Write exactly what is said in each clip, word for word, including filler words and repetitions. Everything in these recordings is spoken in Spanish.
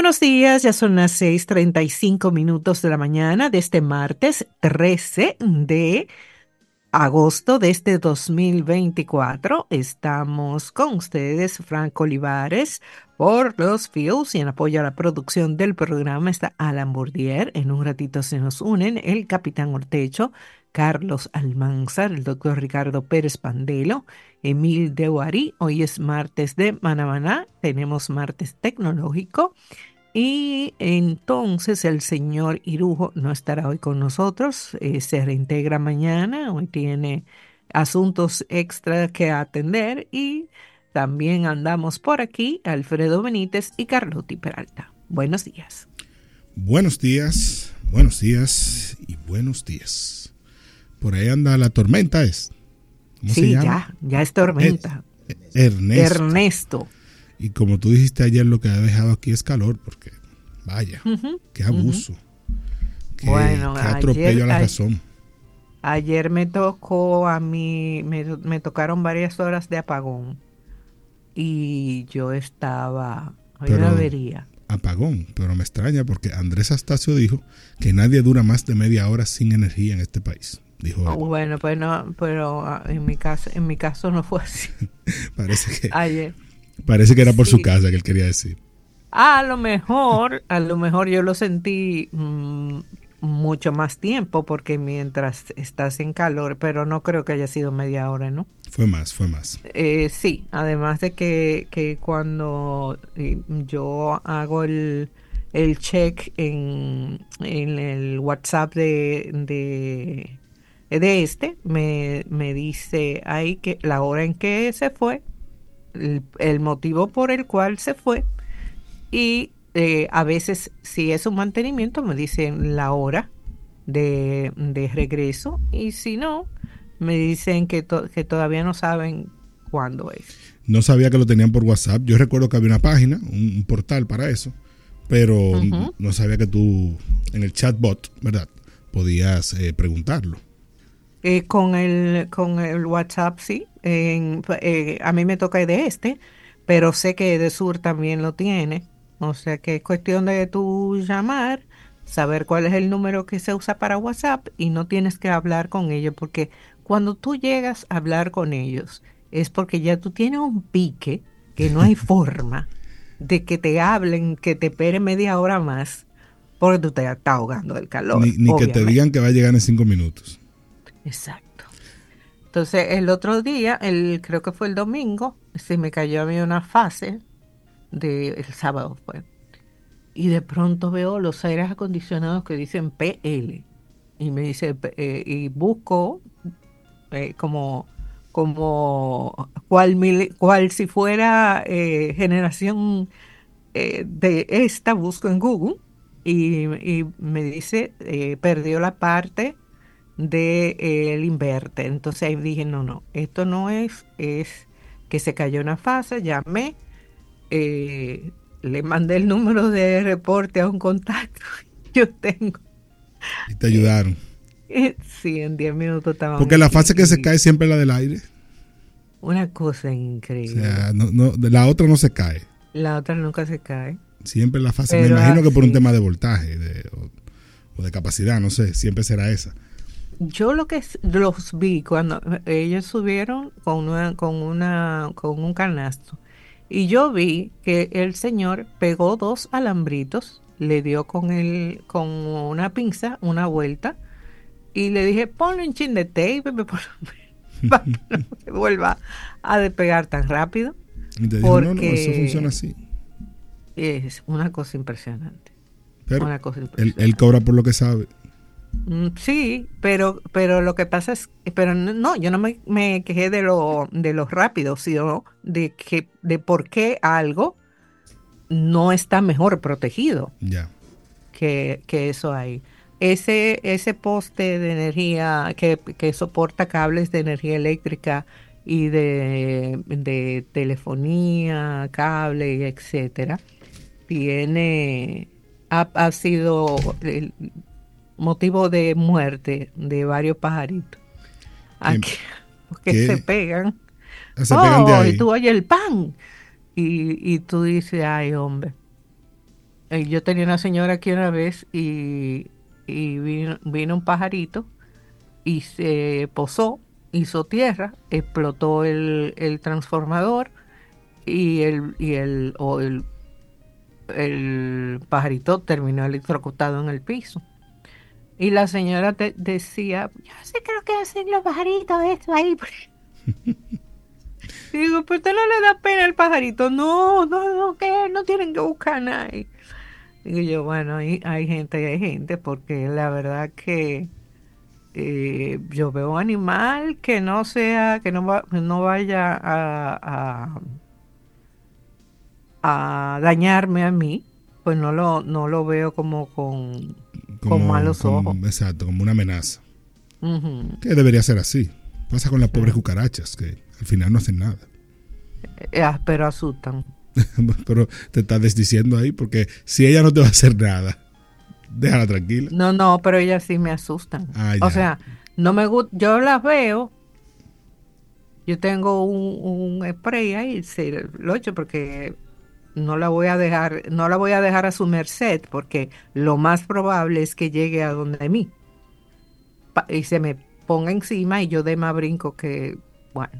Buenos días, ya son las seis treinta y cinco minutos de la mañana de este martes trece de agosto de este dos mil veinticuatro. Estamos con ustedes, Franco Olivares, por los Fields, y en apoyo a la producción del programa está Alan Bourdier. En un ratito se nos unen el Capitán Ortecho, Carlos Almanzar, el doctor Ricardo Pérez Pandelo, Emil Deuari. Hoy es martes de Manamaná, tenemos martes tecnológico. Y entonces el señor Irujo no estará hoy con nosotros, eh, se reintegra mañana, hoy tiene asuntos extra que atender, y también andamos por aquí Alfredo Benítez y Carlotti Peralta. Buenos días. Buenos días, buenos días y buenos días. Por ahí anda la tormenta, ¿es? ¿Cómo sí, se llama? ya, ya es tormenta. Er- Ernesto. Ernesto. Y como tú dijiste ayer, lo que ha dejado aquí es calor, porque vaya, Uh-huh, qué abuso, uh-huh. qué, Bueno, qué atropello ayer, a la a- razón. Ayer me tocó a mí, me, me tocaron varias horas de apagón y yo estaba, había una Pero avería. apagón, pero me extraña porque Andrés Astacio dijo que nadie dura más de media hora sin energía en este país. Dijo Oh, él. bueno, pues no, pero ah, en mi caso, en mi caso no fue así. Parece que Ayer, parece que era por su sí. casa que él quería decir. A lo mejor, a lo mejor yo lo sentí mm, mucho más tiempo porque mientras estás en calor, pero no creo que haya sido media hora, ¿no? Fue más, fue más. Eh, sí, además de que, que cuando eh, yo hago el, el check en, en el WhatsApp de, de, de este, me, me dice ahí que la hora en que se fue, el, el motivo por el cual se fue, y eh, a veces si es un mantenimiento me dicen la hora de, de regreso, y si no, me dicen que, to- que todavía no saben cuándo es. No sabía que lo tenían por WhatsApp. Yo recuerdo que había una página, un, un portal para eso, pero Ujú. no sabía que tú en el chatbot, ¿verdad? Podías eh, preguntarlo. Eh, con el, con el WhatsApp, sí. En- eh, a mí me toca de este, pero sé que de Sur también lo tiene. O sea que es cuestión de tú llamar, saber cuál es el número que se usa para WhatsApp, y no tienes que hablar con ellos, porque cuando tú llegas a hablar con ellos es porque ya tú tienes un pique que no hay forma de que te hablen, que te espere media hora más, porque tú te estás ahogando del calor, Ni, ni que te obviamente. digan que va a llegar en cinco minutos. Exacto. Entonces, el otro día, el, creo que fue el domingo, se me cayó a mí una fase de, el sábado fue, y de pronto veo los aires acondicionados que dicen P L, y me dice, eh, y busco eh, como, como cual, mil- cual si fuera eh, generación eh, de esta, busco en Google, y, y me dice, eh, perdió la parte de eh, el inverter. Entonces ahí dije, no, no, esto no es, es que se cayó una fase, llamé, eh, le mandé el número de reporte a un contacto. Yo tengo, Y te eh, ayudaron. eh, sí, en diez minutos estaban Porque la aquí. fase que se Y cae siempre es la del aire. una cosa O increíble. sea, no, no, la otra no se cae. La otra nunca se cae. Siempre la fase. Me Pero imagino que por un así, tema de voltaje de, o, o de capacidad, no sé. Siempre será esa. yo lo que s- los vi cuando ellos subieron con una, con una, con un canasto, y yo vi que el señor pegó dos alambritos, le dio con el, con una pinza una vuelta, y le dije, ponle un chin de tape por- para que no se vuelva a despegar tan rápido, Y te dijo, no, no, eso funciona porque así. es una cosa impresionante, Pero una cosa él, impresionante. él cobra por lo que sabe. Mm, sí, pero, pero lo que pasa es, pero no, no, yo no me, me quejé de lo, de lo rápido, sino de que, de por qué algo no está mejor protegido Ya. que, que eso ahí. Ese, ese poste de energía que, que soporta cables de energía eléctrica y de, de telefonía, cable, y etcétera, tiene, ha, ha sido el motivo de muerte de varios pajaritos. Que, Aquí, porque se que pegan. se pegan de Oh, y ahí. tú oyes el pan. Y, y tú dices, ay, hombre. eh, yo tenía una señora aquí una vez y, y vino, vino un pajarito y se posó, hizo tierra, explotó el, el transformador y el, y el, o el, el pajarito terminó electrocutado en el piso. Y la señora te decía, yo sé qué es lo que hacen los pajaritos esto ahí. Y digo, pues usted no le da pena al pajarito. No, no, no, que no tienen que buscar nada. Y digo yo, bueno, hay, hay gente y hay gente, porque la verdad que eh, yo veo un animal que no sea, que no, va, que no vaya a, a, a dañarme a mí, pues no lo, no lo veo como con, con Como, malos ojos. como, exacto, como una amenaza. Ujú, Que debería ser así. Pasa con las pobres sí. cucarachas, que al final no hacen nada. Eh, ah, pero asustan. Pero te estás desdiciendo ahí porque si ella no te va a hacer nada, déjala tranquila. No, no, pero ellas sí me asustan. Ah, O ya. sea, no me gusta, yo las veo, yo tengo un, un spray ahí, sí, lo echo porque no la voy a dejar, no la voy a dejar a su merced, porque lo más probable es que llegue a donde mí pa- y se me ponga encima y yo dé más brinco que, bueno,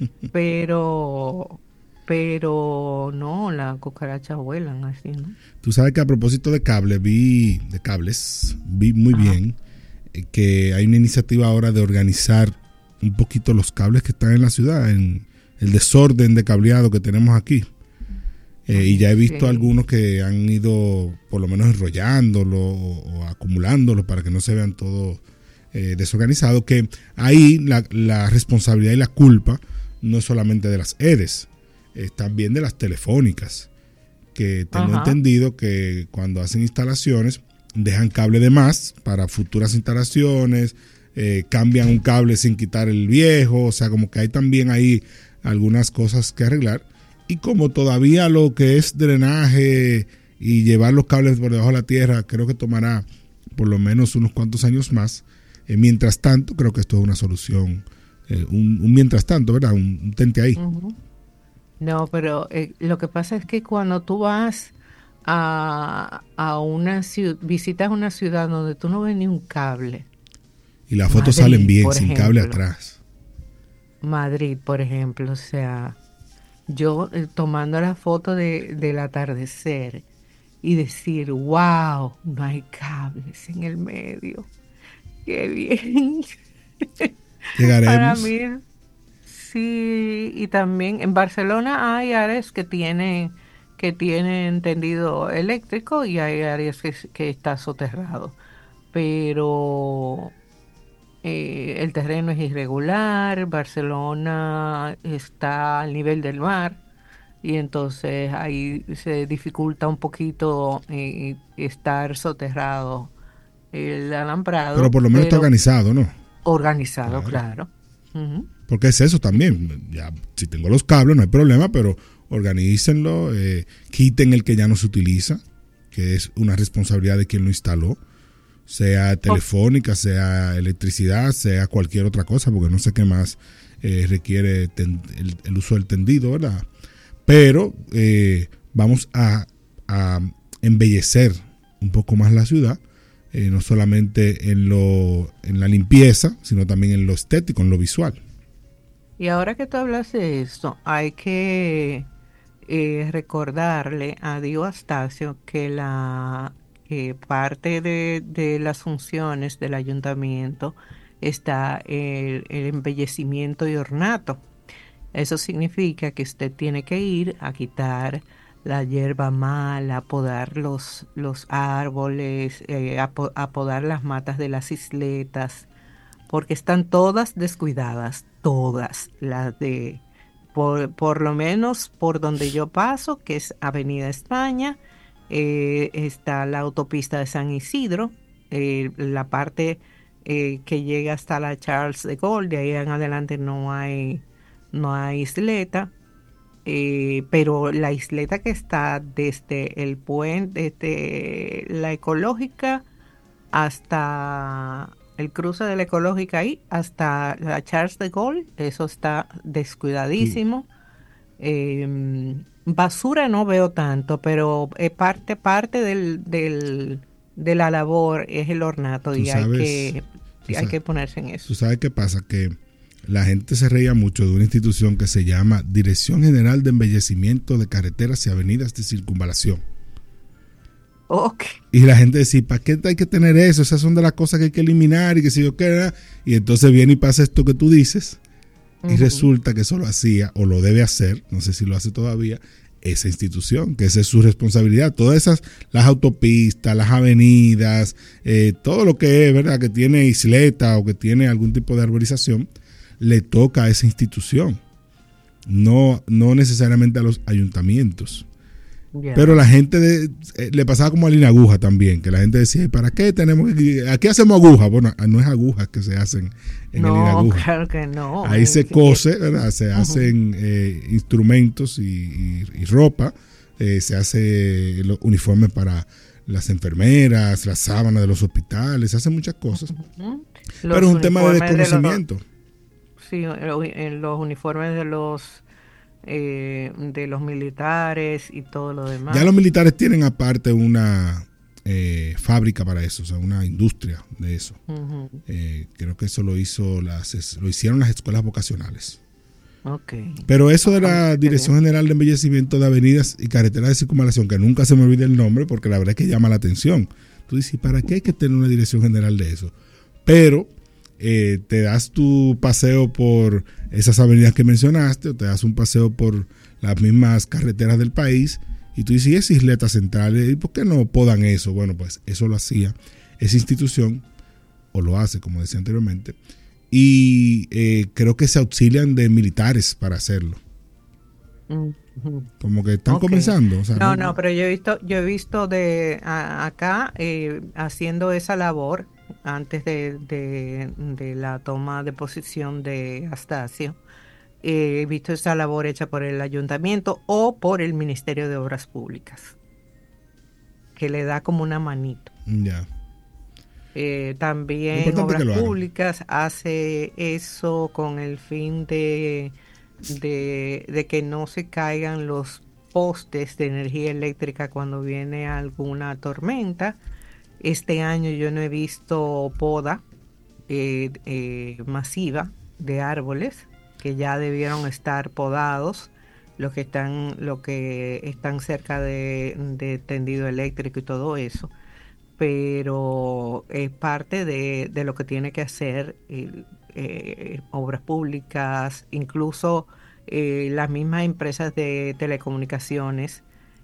pero, pero no, las cucarachas vuelan así, ¿no? Tú sabes que a propósito de cable, vi, de cables, vi muy Ajá. bien eh, que hay una iniciativa ahora de organizar un poquito los cables que están en la ciudad, en el desorden de cableado que tenemos aquí. Eh, y Ay, ya he visto sí. algunos que han ido por lo menos enrollándolo o, o acumulándolo para que no se vean todo eh, desorganizado. Que ahí la, la responsabilidad y la culpa no es solamente de las EDES, es también de las telefónicas. Que tengo Ajá. entendido que cuando hacen instalaciones dejan cable de más para futuras instalaciones, eh, cambian un cable sin quitar el viejo, o sea, como que hay también ahí algunas cosas que arreglar. Y como todavía lo que es drenaje y llevar los cables por debajo de la tierra, creo que tomará por lo menos unos cuantos años más. Eh, mientras tanto, creo que esto es una solución, eh, un, un mientras tanto, ¿verdad? Un, un tente ahí. Ujú. No, pero eh, lo que pasa es que cuando tú vas a, a una ciudad, visitas una ciudad donde tú no ves ni un cable, Y las fotos salen Madrid, bien, por sin cable ejemplo, atrás. Madrid, por ejemplo, o sea, yo eh, tomando la foto de, del atardecer y decir, wow, no hay cables en el medio, qué bien. Para Llegaremos. mí, sí, y también en Barcelona hay áreas que tienen que tienen tendido eléctrico y hay áreas que, es- que está soterrado, pero eh, el terreno es irregular, Barcelona está al nivel del mar y entonces ahí se dificulta un poquito eh, estar soterrado el Pero alambrado, por lo menos está pero organizado, ¿no? organizado, Claro. claro. Ujú. Porque es eso también. Ya, si tengo los cables, no hay problema, pero organícenlo, eh, quiten el que ya no se utiliza, que es una responsabilidad de quien lo instaló, sea telefónica, sea electricidad, sea cualquier otra cosa, porque no sé qué más eh, requiere ten, el, el uso del tendido, ¿verdad? Pero eh, vamos a, a embellecer un poco más la ciudad, eh, no solamente en, lo, en la limpieza, sino también en lo estético, en lo visual. Y ahora que tú hablas de esto, hay que eh, recordarle a Dio Astacio que la que parte de, de las funciones del ayuntamiento está el, el embellecimiento y ornato. Eso significa que usted tiene que ir a quitar la hierba mala, a podar los, los árboles, eh, a, po- a podar las matas de las isletas, porque están todas descuidadas, todas las de, por, por lo menos por donde yo paso, que es Avenida España, eh, está la autopista de San Isidro, eh, la parte eh, que llega hasta la Charles de Gaulle, de ahí en adelante no hay, no hay isleta, eh, pero la isleta que está desde el puente, desde la ecológica, hasta el cruce de la ecológica ahí, hasta la Charles de Gaulle, eso está Tú, descuidadísimo. Em, Basura no veo tanto, pero eh, parte, parte del, del, de la labor es el ornato Tú y hay sabes, que, tú hay sabes, que ponerse en tú eso. sabes qué pasa, que la gente se reía mucho de una institución que se llama Dirección General de Embellecimiento de Carreteras y Avenidas de Circunvalación. Ok. Y la gente decía, ¿para qué hay que tener eso? Esas son de las cosas que hay que eliminar y que si yo quiera. Y entonces viene y pasa esto que tú dices. Y Ujú. resulta que eso lo hacía o lo debe hacer, no sé si lo hace todavía, esa institución, que esa es su responsabilidad. Todas esas, las autopistas, las avenidas, eh, todo lo que es, ¿verdad? Que tiene isleta o que tiene algún tipo de arborización, le toca a esa institución, no, no necesariamente a los ayuntamientos. Pero Ya. la gente de, eh, le pasaba como a Lina Aguja también, que la gente decía, ¿para qué tenemos que, aquí hacemos agujas? Bueno, no es agujas que se hacen en el Lina No, Aguja. claro que no. Ahí eh, se que- que- cose, ¿verdad? Se ujú, hacen eh, instrumentos y, y, y ropa, eh, se hace los uniformes para las enfermeras, las sábanas de los hospitales, se hacen muchas cosas. ujú. Pero Los es un tema de uniformes de los, desconocimiento. sí, lo- en los uniformes de los eh, de los militares y todo lo Ya los demás. militares tienen aparte una eh, fábrica para eso, o sea, una industria de eso. Ujú. Eh, creo que eso lo hizo las, lo hicieron las escuelas vocacionales. Ok. Pero eso de Ah, la qué bien. Dirección General de Embellecimiento de Avenidas y Carreteras de Circunvalación, que nunca se me olvida el nombre porque la verdad es que llama la atención. Tú dices, ¿para qué hay que tener una dirección general de eso? Pero eh, te das tu paseo por esas avenidas que mencionaste o te das un paseo por las mismas carreteras del país y tú dices, ¿y esas isletas centrales? ¿Y por qué no podan eso? Bueno, pues eso lo hacía esa institución, o lo hace, como decía anteriormente, y eh, creo que se auxilian de militares para hacerlo. Ujú. Como que están Ok. comenzando. O sea, No, no, no, pero yo he visto, yo he visto de a- acá eh, haciendo esa labor antes de, de, de la toma de posición de Astacio. Eh, he visto esa labor hecha por el ayuntamiento o por el Ministerio de Obras Públicas, que le da como una manito. ya. Eh, Lo también importante es que Obras lo hagan. Públicas hace eso con el fin de, de, de que no se caigan los postes de energía eléctrica cuando viene alguna tormenta. Este año yo no he visto poda eh, eh, masiva de árboles que ya debieron estar podados, los que están, los que están cerca de, de tendido eléctrico y todo eso, pero es parte de, de lo que tiene que hacer el, eh, obras públicas, incluso eh, las mismas empresas de telecomunicaciones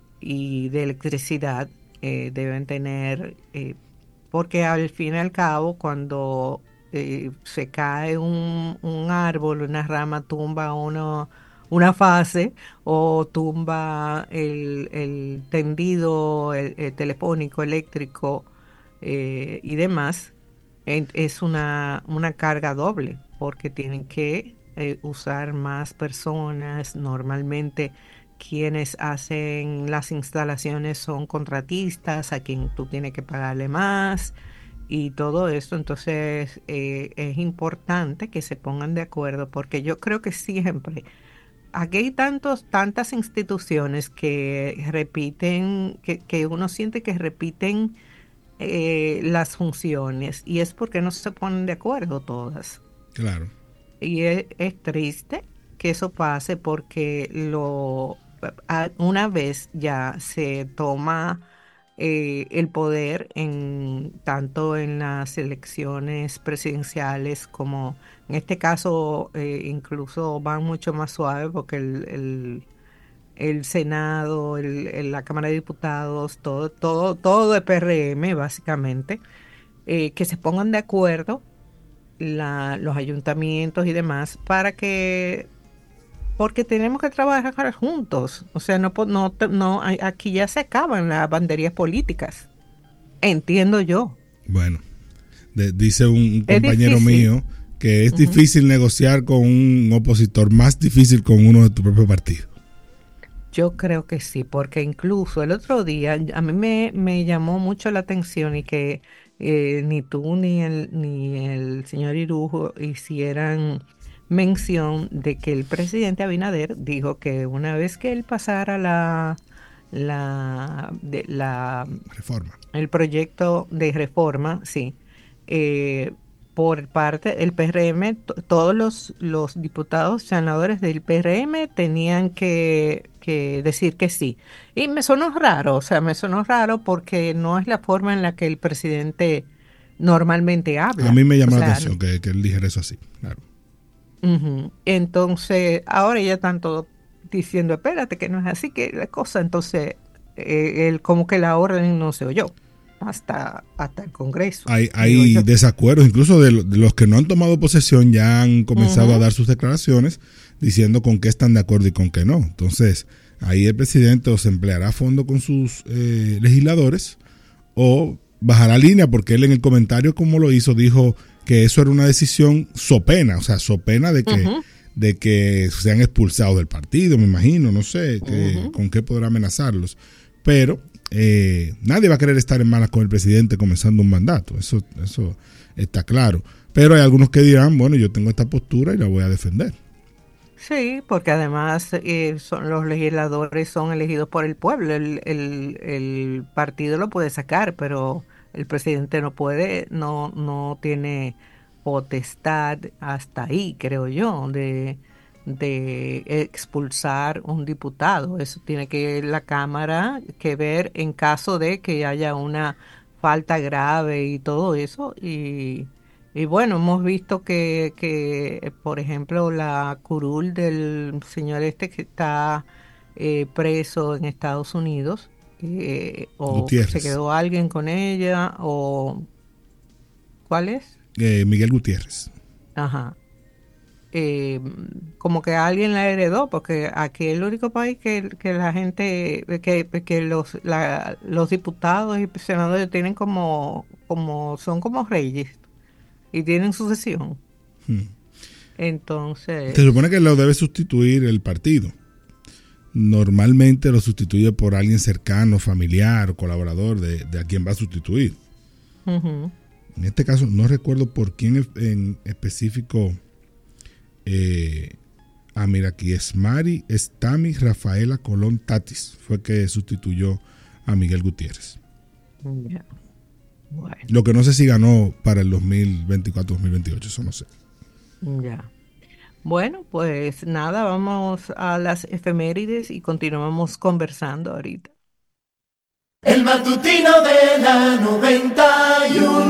y de electricidad eh, deben tener, eh, porque al fin y al cabo, cuando eh, se cae un, un árbol, una rama tumba uno, una fase o tumba el, el tendido el- el telefónico, eléctrico eh, y demás, en- es una, una carga doble, porque tienen que eh, usar más personas. Normalmente quienes hacen las instalaciones son contratistas, a quien tú tienes que pagarle más y todo esto. Entonces eh, es importante que se pongan de acuerdo, porque yo creo que siempre aquí hay tantos, tantas instituciones que repiten, que, que uno siente que repiten eh, las funciones, y es porque no se ponen de acuerdo todas. Claro. Y es, es triste que eso pase porque lo, a- una vez ya se toma eh, el poder en tanto en las elecciones presidenciales como en este caso eh, incluso van mucho más suave porque el, el, el Senado, el, el- la Cámara de Diputados, todo, todo, todo de P R M básicamente, eh, que se pongan de acuerdo la- los ayuntamientos y demás para que, porque tenemos que trabajar juntos. O sea, no, po- no, te- no, a- aquí ya se acaban las banderías políticas. Entiendo yo. Bueno, de- dice un, un Es compañero difícil. mío que es Ujú. difícil negociar con un opositor, más difícil con uno de tu propio partido. Yo creo que sí, porque incluso el otro día a mí me, me llamó mucho la atención y que eh, ni tú ni el, ni el señor Irujo hicieran mención de que el presidente Abinader dijo que una vez que él pasara la, la, de, la Reforma. el proyecto de reforma, sí, eh, por parte del P R M, to- todos los, los diputados senadores del P R M tenían que, que decir que sí. Y me sonó raro, o sea, me sonó raro porque no es la forma en la que el presidente normalmente A habla. mí me O llama la sea, atención que, que él dijera eso así, claro. ujú. Entonces, ahora ya están todos diciendo, espérate, que no es así que la cosa. Entonces, eh, él como que la orden no se oyó hasta, hasta el Congreso, Hay, digo hay yo. desacuerdos, incluso de, lo- de los que no han tomado posesión ya han comenzado a Ujú, dar sus declaraciones diciendo con qué están de acuerdo y con qué no. Entonces, ahí el presidente o se empleará a fondo con sus eh, legisladores o bajará línea, porque él en el comentario como lo hizo dijo que eso era una decisión so pena, o sea, so pena de que, ujú, de que sean expulsados del partido, me imagino, no sé que, ujú. con qué podrá amenazarlos. Pero eh, nadie va a querer estar en malas con el presidente comenzando un mandato, eso, eso está claro. Pero hay algunos que dirán, bueno, yo tengo esta postura y la voy a defender. Sí, porque además eh, son, los legisladores son elegidos por el pueblo. El, el, el partido lo puede sacar, pero el presidente no puede, no, no tiene potestad hasta ahí, creo yo, de, de expulsar un diputado. Eso tiene que la Cámara que ver en caso de que haya una falta grave y todo eso. Y y bueno, hemos visto que, que, eh, por ejemplo, la curul del señor este que está eh, preso en Estados Unidos, eh, o se Gutiérrez, quedó alguien con ella, o ¿cuál es? eh, Miguel Gutiérrez. Ajá. Eh, como que alguien la heredó, porque aquí es el único país que, que la gente, que, que los, la- los diputados y senadores tienen como, como, son como reyes y tienen sucesión. Hmm. Se supone Entonces, que lo debe sustituir el partido. Normalmente lo sustituye por alguien cercano, familiar o colaborador de, de a quien va a sustituir. ujú, En este caso no recuerdo por quién en específico. Eh, ah, mira, aquí es Mari Estami Rafaela Colón Tatis. Fue que sustituyó a Miguel Gutiérrez. ya, bueno, Lo que no sé si ganó para el dos mil veinticuatro dos mil veintiocho, eso no sé. ya. Bueno, pues nada, vamos a las efemérides y continuamos conversando ahorita. El matutino de la noventa y uno.